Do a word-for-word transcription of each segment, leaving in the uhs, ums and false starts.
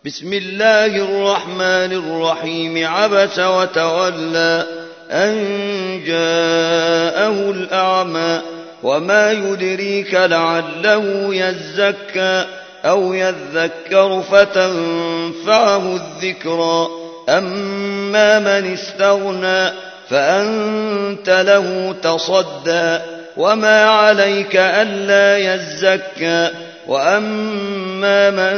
بسم الله الرحمن الرحيم. عبس وتولى أن جاءه الأعمى وما يدريك لعله يزكى أو يذكر فتنفعه الذكرى. أما من استغنى فأنت له تصدى وما عليك ألا يزكى. وأما من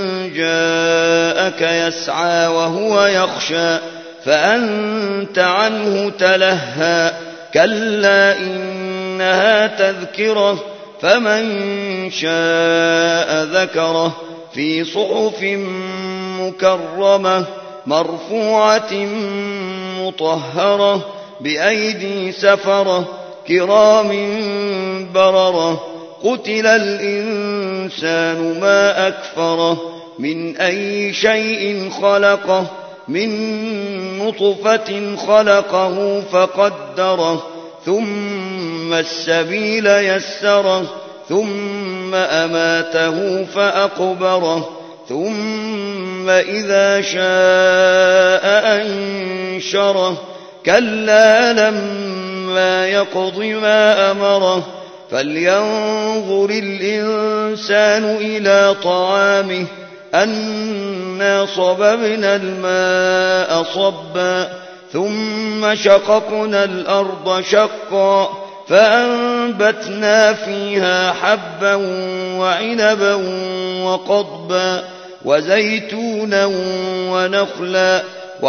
جاءك يسعى وهو يخشى فأنت عنه تلهى. كلا إنها تذكرة فمن شاء ذكره في صحف مكرمة مرفوعة مطهرة بأيدي سفرة كرام بررة. قتل الإنسان ما أكفره من أي شيء خلقه من نطفة خلقه فقدره ثم السبيل يسره ثم أماته فأقبره ثم إذا شاء أنشره. كلا لما يقض ما أمره فلينظر الإنسان إلى طعامه أنا صببنا الماء صبا ثم شققنا الأرض شقا فأنبتنا فيها حبا وعنبا وقضبا وزيتونا ونخلا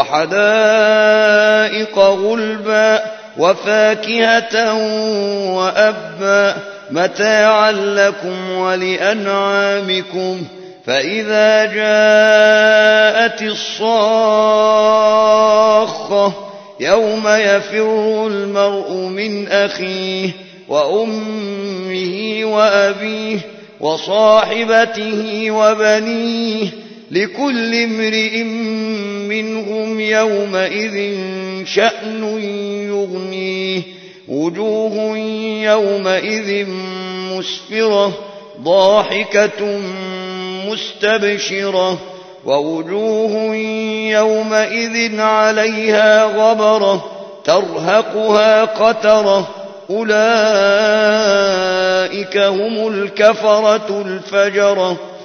وحدائق غلبا وفاكهة وأبا متاعا لكم ولأنعامكم. فإذا جاءت الصاخة يوم يفر المرء من أخيه وأمه وأبيه وصاحبته وبنيه لكل امرئ منهم يومئذ شأن يغنيه. وجوه يومئذ مسفرة ضاحكة مستبشرة ووجوه يومئذ عليها غبرة ترهقها قترة. أولئك هم الكفرة الفجرة.